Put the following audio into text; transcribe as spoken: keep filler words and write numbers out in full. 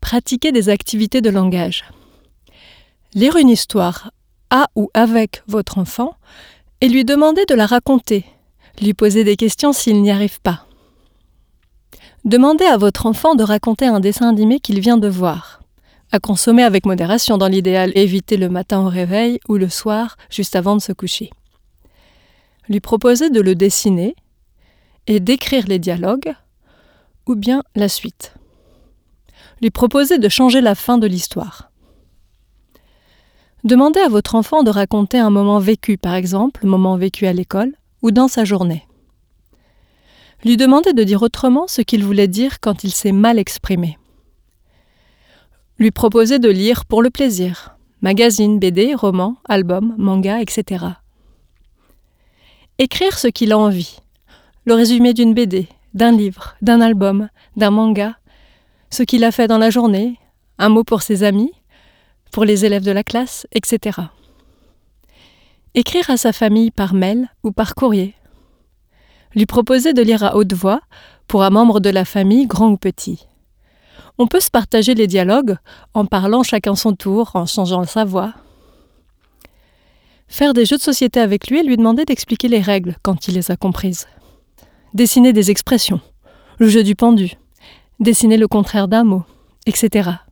pratiquer des activités de langage. Lire une histoire à ou avec votre enfant et lui demander de la raconter, lui poser des questions s'il n'y arrive pas. Demandez à votre enfant de raconter un dessin animé qu'il vient de voir, à consommer avec modération dans l'idéal, éviter le matin au réveil ou le soir juste avant de se coucher. Lui proposer de le dessiner et d'écrire les dialogues ou bien la suite. Lui proposer de changer la fin de l'histoire. Demandez à votre enfant de raconter un moment vécu, par exemple, moment vécu à l'école ou dans sa journée. Lui demandez de dire autrement ce qu'il voulait dire quand il s'est mal exprimé. Lui proposer de lire pour le plaisir, magazines, B D, romans, albums, mangas, et cetera. Écrire ce qu'il a envie, le résumé d'une B D, d'un livre, d'un album, d'un manga, ce qu'il a fait dans la journée, un mot pour ses amis, pour les élèves de la classe, et cetera. Écrire à sa famille par mail ou par courrier. Lui proposer de lire à haute voix pour un membre de la famille, grand ou petit. On peut se partager les dialogues en parlant chacun son tour, en changeant sa voix. Faire des jeux de société avec lui et lui demander d'expliquer les règles quand il les a comprises. Dessiner des expressions, le jeu du pendu, dessiner le contraire d'un mot, et cetera.